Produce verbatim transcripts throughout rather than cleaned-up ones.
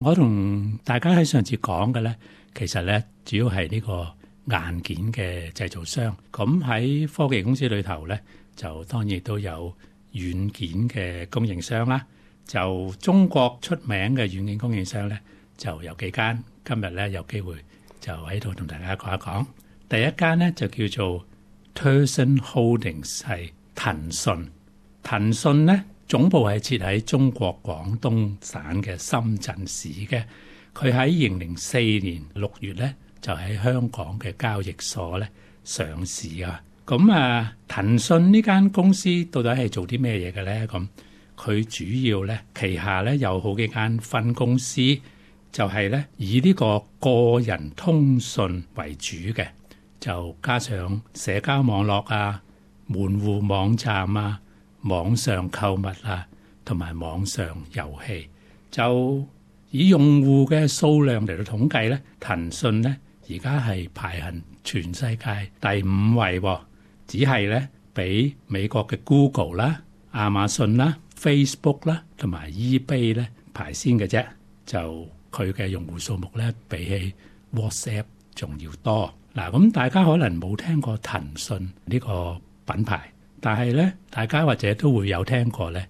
我同大家喺上次講嘅咧，其實咧主要係呢個硬件嘅製造商。咁喺科技公司裏頭咧，就當然都有軟件嘅供應商啦。就中國出名嘅軟件供應商咧，就有幾間。今日咧有機會就喺度同大家講一講。第一間咧就叫做 Tencent Holdings， 係騰訊。騰訊咧總部係設喺中國廣東省嘅深圳市嘅。佢喺二零零四年六月咧就喺香港嘅交易所咧上市啊。咁啊，騰訊呢間公司到底係做啲咩嘢嘅咧？咁佢主要咧旗下咧有好幾間分公司，就係咧以呢個個人通訊為主嘅，就加上社交網絡啊、門戶網站啊、網上購物啊，同埋網上遊戲。就以用戶嘅數量嚟到統計咧，騰訊咧而家係排行全世界第五位喎，只係咧比美國嘅 Google 啦、亞馬遜啦、Facebook 啦同埋 eBay 咧排先嘅啫。就佢嘅用戶數目咧比起 WhatsApp 仲要多。嗱，咁大家可能冇聽過騰訊呢個品牌，但係咧大家或者都會有聽過咧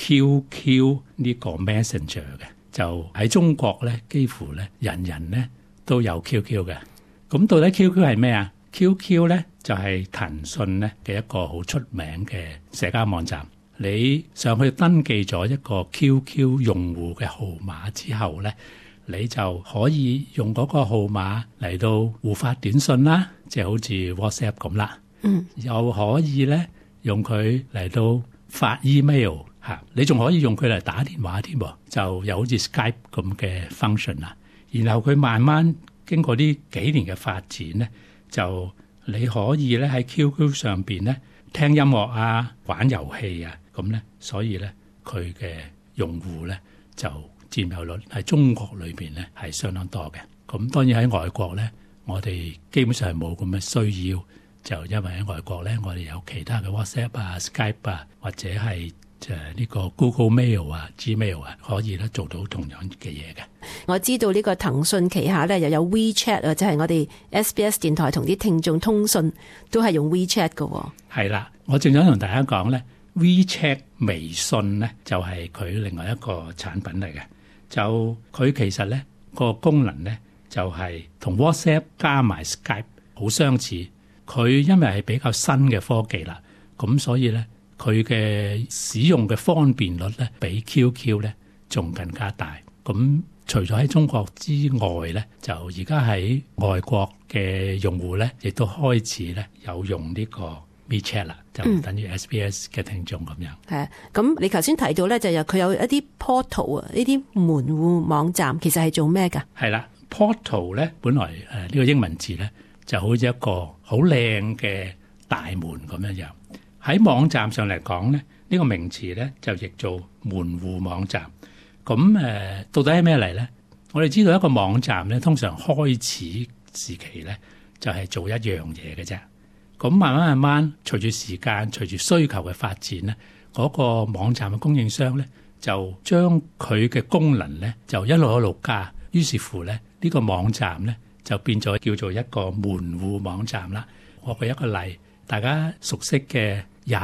Q Q 呢個 Messenger 嘅。就喺中國咧幾乎咧人人咧都有 Q Q 嘅。咁到底 Q Q 係咩啊？ Q Q 咧就係騰訊咧嘅一個好出名嘅社交網站。你上去登記咗一個 Q Q 用戶嘅號碼之後咧，你就可以用嗰個號碼嚟到互發短信啦，即係好似 WhatsApp 咁啦。嗯，又可以咧用佢嚟到發 email 嚇，你仲可以用佢嚟打電話添喎，就又好似 Skype 咁嘅 function 啦。然後佢慢慢經過呢幾年嘅發展咧，就你可以咧喺 Q Q 上邊咧聽音樂啊、玩遊戲啊，咁咧，所以咧佢嘅用戶咧就佔有率喺中國裏邊咧係相當多嘅。咁當然喺外國咧，我哋基本上係冇咁嘅需要，就因為喺外國咧，我哋有其他嘅 WhatsApp 啊、Skype 啊，或者係誒呢個 Google Mail 啊、Gmail 啊，可以咧做到同樣嘅嘢嘅。 我知道呢個騰訊旗下咧又有 WeChat 啊，即係我哋 S B S 電台同啲聽眾通訊都係用 WeChat 嘅。係啦，我正想同大家講咧 ，WeChat 微信咧就係佢另外一個產品嚟嘅。就佢其實咧個功能咧就係同 WhatsApp 加埋 Skype 好相似。佢因為係比較新嘅科技啦，咁所以咧佢嘅使用嘅方便率咧比 Q Q 咧仲更加大。咁除咗喺中國之外咧，就而家喺外國嘅用戶咧，亦都開始咧有用呢個 WeChat 啦，就等於 S B S 嘅聽眾咁樣。 係啊，咁你頭先提到咧，就有佢有一啲 portal 啊，呢啲門戶網站，其實係做咩㗎？係啦 ，portal 咧本來誒呢個英文字咧就好似一個好靚嘅大門咁樣樣。喺網站上嚟講咧，呢個名詞咧就譯做門戶網站。咁誒，到底係咩嚟咧？我哋知道一個網站咧，通常開始時期咧就係做一樣嘢嘅啫。咁慢慢慢慢，隨住時間、隨住需求嘅發展咧，嗰個網站嘅供應商咧就將佢嘅功能咧就一路一路加。於是乎咧，呢個網站咧就變咗叫做一個門戶網站啦。我舉一個例，大家熟悉嘅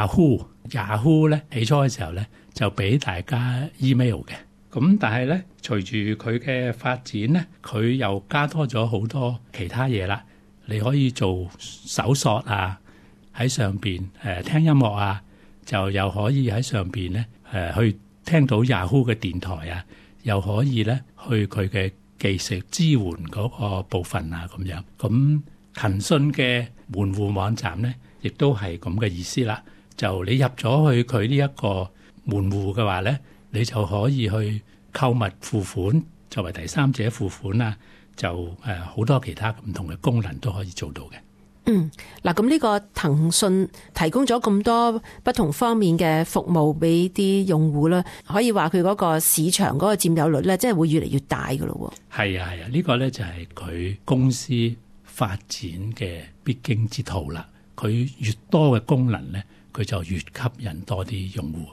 Yahoo，Yahoo 咧起初嘅時候咧就俾大家 email 嘅。咁但係咧，隨住佢嘅發展咧，佢又加多咗好多其他嘢啦。你可以做搜索啊，喺上邊誒、呃、聽音樂啊，就又可以喺上邊咧誒去聽到 Yahoo 嘅電台啊，又可以咧去佢嘅技術支援嗰個部分啊咁樣。咁騰訊嘅門戶網站咧，亦都係咁嘅意思啦。就你入咗去佢呢一個門戶嘅話咧，你就可以去購物付款，作為第三者付款啊，就誒好、呃、多其他唔同嘅功能都可以做到嘅。 嗯，嗱，咁呢個騰訊提供咗咁多不同方面嘅服務俾啲用戶啦，可以話佢嗰個市場嗰個佔有率咧，即係會越嚟越大噶咯。 係啊係啊，呢、這個咧就係佢公司發展嘅必經之途啦。佢越多嘅功能咧，佢就越吸引多啲用戶。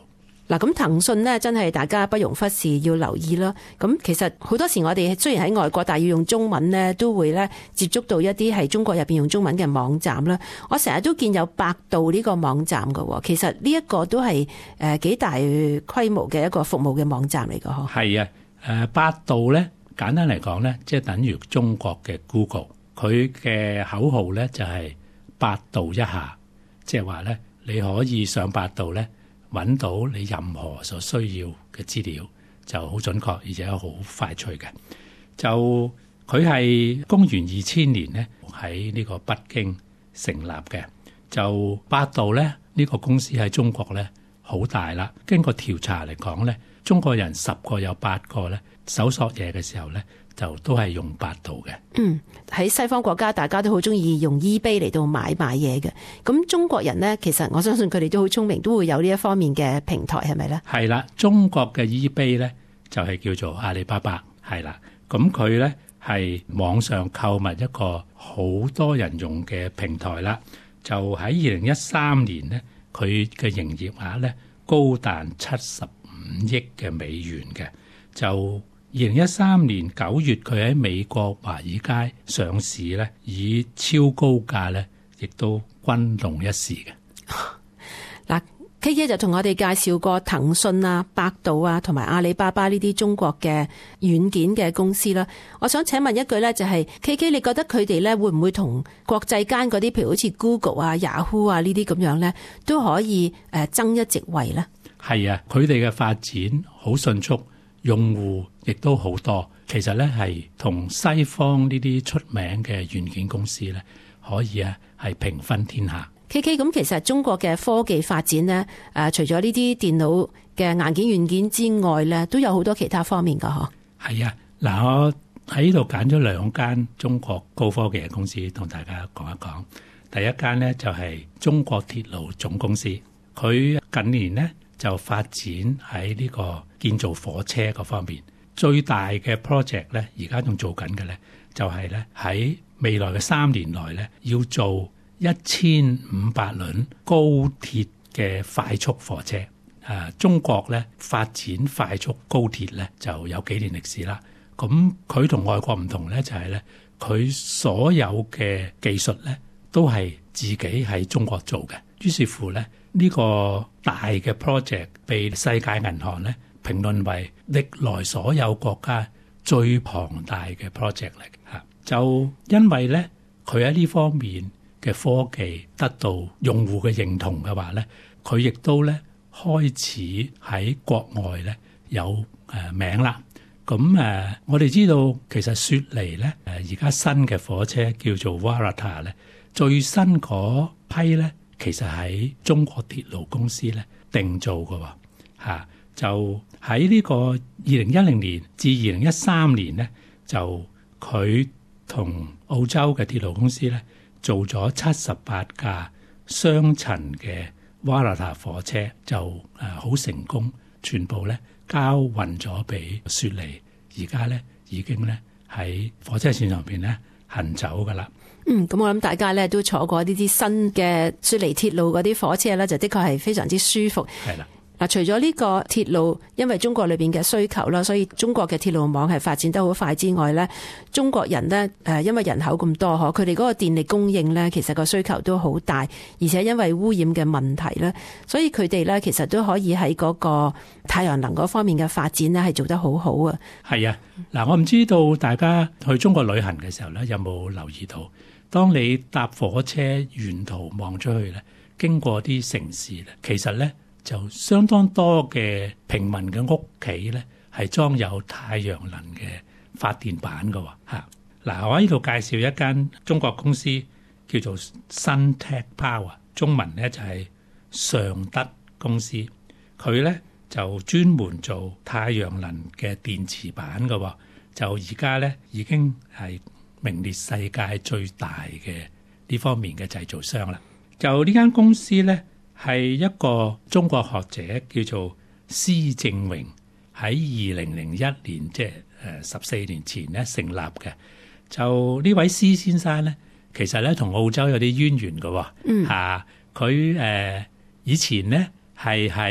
嗱，咁騰訊呢真係大家不容忽視，要留意啦。咁其實好多時我哋雖然喺外國，但係要用中文呢，都會咧接觸到一啲係中國入邊用中文嘅網站啦。我成日都見有百度呢個網站㗎，其實呢一個都係誒幾大規模嘅一個服務嘅網站嚟㗎，嗬。係啊， 誒百度咧簡單嚟講咧，即係等於中國嘅 Google，佢嘅口號咧就係百度一下，即係話咧你可以上百度咧，揾到你任何所需要嘅資料，就好準確，而且好快脆嘅。就佢係公元二千年咧喺呢個北京成立嘅。就百度咧呢個公司喺中國咧好大啦。經過調查嚟講咧，中國人十個有八個咧搜索嘢嘅時候咧，就都係用百度嘅。 嗯，喺西方國家大家都好中意用 eBay 嚟到買買嘢嘅。咁中國人呢，其實我相信佢哋都好聰明，都會有呢一方面嘅平台，係咪呢？ 係啦，中國嘅 eBay 咧就係叫做阿里巴巴，係啦。咁佢咧係網上購物一個好多人用嘅平台啦。就喺二零一三年咧，佢嘅營業額咧高達七十五億嘅美元嘅。就二零一三年九月，佢喺美國華爾街上市咧，以超高價咧，亦都轟動一時嘅。 嗱，K K 就同我哋介紹過騰訊啊、百度啊同埋阿里巴巴呢啲中國嘅軟件嘅公司啦。我想請問一句咧，就係 K K， 你覺得佢哋咧會唔會同國際間嗰啲，譬如好似 Google 啊、Yahoo 啊呢啲咁樣咧，都可以誒爭一席位咧？係啊，佢哋嘅發展好迅速，用戶亦都好多。其實咧係同西方呢啲出名嘅軟件公司咧，可以啊係平分天下。K K， 咁其實中國嘅科技發展咧，誒除咗呢啲電腦嘅硬件軟件之外咧，都有好多其他方面噶，嗬。係啊，嗱，我喺呢度揀咗兩間中國高科技嘅公司同大家講一講。第一間咧就係中國鐵路總公司，佢近年咧就發展喺呢個建造火車嗰方面，最大嘅 project 咧，而家仲做緊嘅咧，就係咧喺未來嘅三年內咧要做一千五百輪高鐵嘅快速火車。啊，中國咧發展快速高鐵咧就有幾年歷史啦。咁佢同外國唔同咧，就係咧佢所有嘅技術咧都係自己喺中國做嘅。於是乎咧，呢個大嘅 project 被世界銀行咧評論為歷來所有國家最龐大嘅 project 嚟嘅嚇。就因為咧佢喺呢方面嘅科技得到用戶嘅認同嘅話咧，佢亦都咧開始喺國外咧有誒名啦。咁誒，我哋知道其實雪梨咧誒而家新嘅火車叫做 Waratah 咧，最新嗰批咧其實喺中國鐵路公司咧定做嘅喎嚇。就喺呢個二零一零年至二零一三年咧，就佢同澳洲嘅鐵路公司咧做咗七十八架雙層嘅 Waratah 火車，就誒好成功，全部咧交運咗俾雪梨，而家咧已經咧喺火車線上邊咧行走噶啦。嗯，咁我諗大家咧都坐過呢啲新嘅雪梨鐵路嗰啲火車咧，就的確係非常之舒服。係啦。嗱，除咗呢個鐵路，因為中國裏邊嘅需求啦，所以中國嘅鐵路網係發展得好快之外咧，中國人咧誒，因為人口咁多嗬，佢哋嗰個電力供應咧，其實個需求都好大，而且因為污染嘅問題咧，所以佢哋咧其實都可以喺嗰個太陽能嗰方面嘅發展咧係做得好好啊。係啊，嗱，我唔知道大家去中國旅行嘅時候咧，有冇留意到，當你搭火車沿途望出去咧，經過啲城市咧，其實咧就相當多嘅平民嘅屋企咧，係裝有太陽能嘅發電板㗎喎嚇。嗱，我喺呢度介紹一間中國公司叫做 Suntec Power， 中文咧就係尚德公司。佢咧就專門做太陽能嘅電池板㗎喎。就而家咧已經係名列世界最大嘅呢方面嘅製造商啦。就呢間公司咧，係一個中國學者叫做施正榮喺二零零一年，即係誒十四年前咧成立嘅。就呢位施先生咧，其實咧同澳洲有啲淵源嘅喎。嗯，嚇佢誒以前咧係喺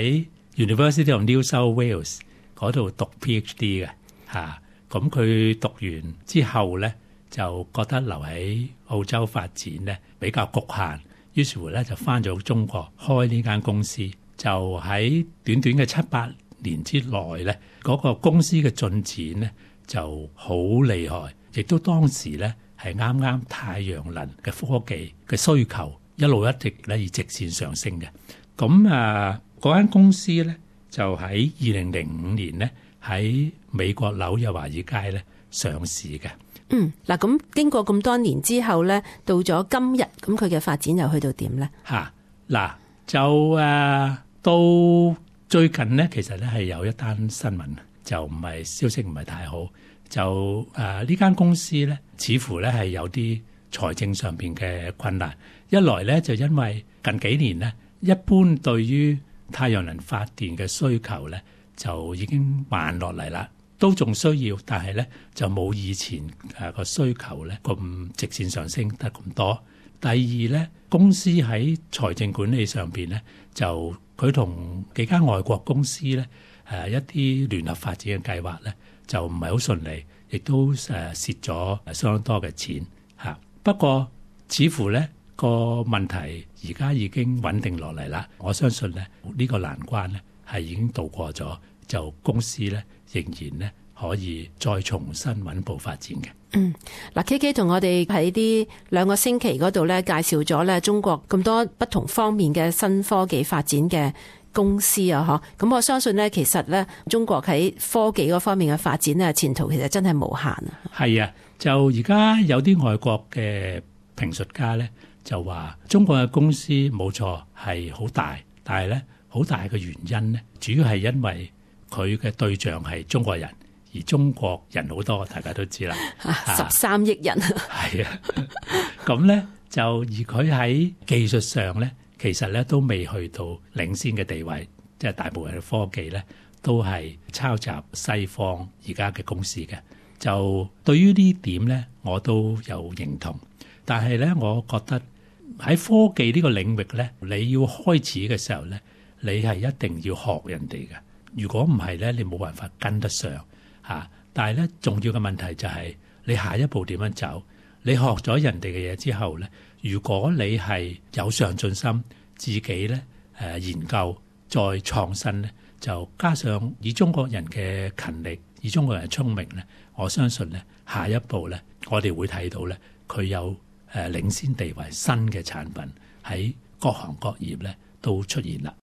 University of New South Wales 嗰度讀 PhD 嘅嚇。咁佢讀完之後咧，就覺得留喺澳洲發展咧比較局限，於是乎咧就翻咗中國開呢間公司。就喺短短嘅七八年之內咧，嗰個公司嘅進展咧就好厲害，亦都當時咧係啱啱太陽能嘅科技嘅需求一路一直咧以直線上升嘅。咁啊，嗰間公司咧就喺二零零五年咧喺美國紐約華爾街咧上市嘅。 嗯，嗱，咁經過咁多年之後咧，到咗今日，咁佢嘅發展又去到點咧？ 嚇，嗱，就誒到最近咧，其實咧係有一單新聞，就唔係消息唔係太好，就誒呢間公司咧，似乎咧係有啲財政上邊嘅困難。一來咧就因為近幾年咧，一般對於太陽能發電嘅需求咧就已經慢落嚟啦，都仲需要，但係咧就冇以前誒個需求咧咁直線上升得咁多。第二咧，公司喺財政管理上邊咧，就佢同幾間外國公司咧誒一啲聯合發展嘅計劃咧，就唔係好順利，亦都誒蝕咗相當多嘅錢嚇。不過似乎咧個問題而家已經穩定落嚟啦，我相信咧呢個難關咧係已經渡過咗，就公司咧仍然咧可以再重新穩步發展嘅。 嗯，嗱 ，K K 同我哋喺啲兩個星期嗰度咧介紹咗咧中國咁多不同方面嘅新科技發展嘅公司啊，嗬，咁我相信咧其實咧中國喺科技嗰方面嘅發展咧前途其實真係無限啊。係啊，就而家有啲外國嘅評述家咧就話中國嘅公司冇錯係好大，但係咧好大嘅原因咧主要係因為佢嘅對象係中國人。而中國人好多，大家都知啦， 十三億人。 係啊，咁咧就而佢喺技術上咧，其實咧都未去到領先嘅地位，即係大部分嘅科技咧都係抄襲西方而家嘅公司嘅。就對於呢點咧，我都有認同。但係咧，我覺得喺科技呢個領域咧，你要開始嘅時候咧，你係一定要學人哋嘅。如果唔係咧，你冇辦法跟得上。啊！但係咧，重要嘅問題就係你下一步點樣走？你學咗人哋嘅嘢之後咧，如果你係有上進心，自己咧誒、呃、研究再創新咧，就加上以中國人嘅勤力，以中國人嘅聰明咧，我相信咧下一步咧，我哋會睇到咧佢有誒、呃、領先地位新嘅產品喺各行各業咧都出現啦。